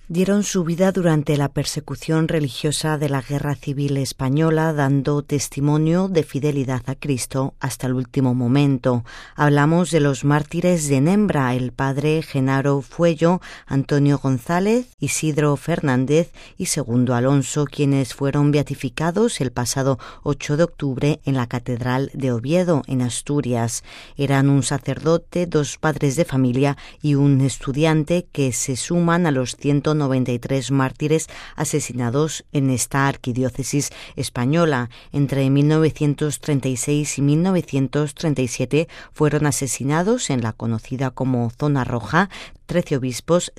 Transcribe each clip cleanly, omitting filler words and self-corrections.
dieron su vida durante la persecución religiosa de la Guerra Civil Española, dando testimonio de fidelidad a Cristo hasta el último momento. Hablamos de los mártires de Nembra, el padre Genaro Fuello, Antonio González, Isidro Fernández y Segundo Alonso, quienes fueron beatificados el pasado 8 de octubre en la Catedral de Oviedo, en Asturias. Eran un sacerdote, 2 padres de familia y un estudiante que se suman a los 193 mártires asesinados en esta arquidiócesis española. Entre 1936 y 1937 fueron asesinados en la conocida como Zona Roja 13 obispos,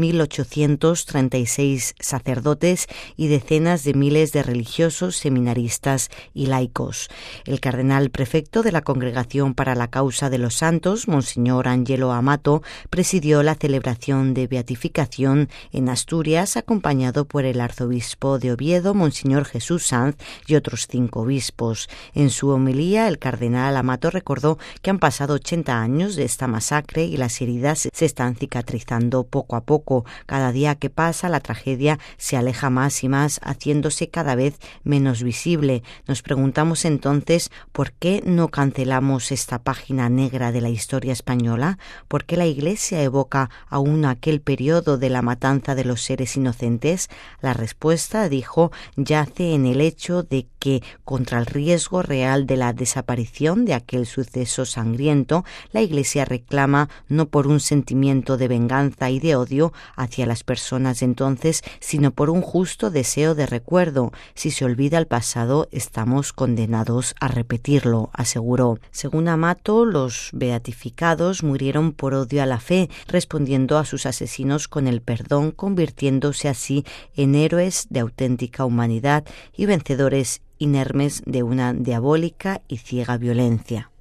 6.836 sacerdotes y decenas de miles de religiosos, seminaristas y laicos. El cardenal prefecto de la Congregación para la Causa de los Santos, Monseñor Angelo Amato, presidió la celebración de beatificación en Asturias, acompañado por el arzobispo de Oviedo, Monseñor Jesús Sanz, y otros 5 obispos. En su homilía, el cardenal Amato recordó que han pasado 80 años de esta masacre y las heridas se están cicatrizando poco a poco. Cada día que pasa, la tragedia se aleja más y más, haciéndose cada vez menos visible. Nos preguntamos entonces, ¿por qué no cancelamos esta página negra de la historia española? ¿Por qué la Iglesia evoca aún aquel periodo de la matanza de los seres inocentes? La respuesta, dijo, yace en el hecho de que, contra el riesgo real de la desaparición de aquel suceso sangriento, la Iglesia reclama no por un sentimiento de venganza y de odio hacia las personas de entonces, sino por un justo deseo de recuerdo. Si se olvida el pasado, estamos condenados a repetirlo, aseguró. Según Amato, los beatificados murieron por odio a la fe, respondiendo a sus asesinos con el perdón, convirtiéndose así en héroes de auténtica humanidad y vencedores inermes de una diabólica y ciega violencia.